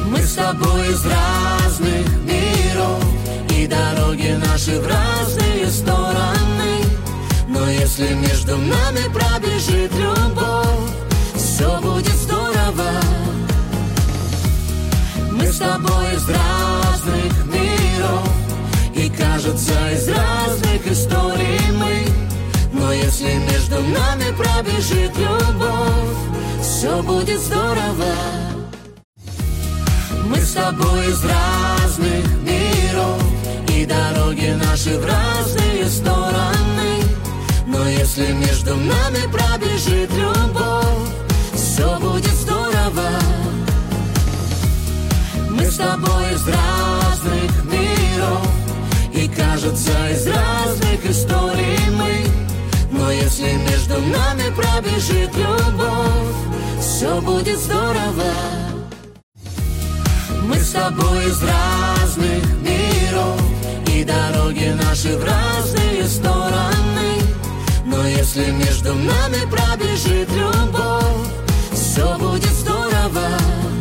Мы с тобой из разных миров, и дороги наши в разные стороны. Но если между нами пробежит любовь, все будет здорово. Мы с тобой из разных миров, и кажется, из разных историй мы. Но если между нами пробежит любовь, все будет здорово. Мы с тобой из разных миров, и дороги наши в разные стороны. Но если между нами пробежит любовь, все будет здорово. Мы с тобой из разных миров, и кажется, из разных историй мы. Но если между нами пробежит любовь, все будет здорово. Мы с тобой из разных миров, и дороги наши в разные стороны. Но если между нами пробежит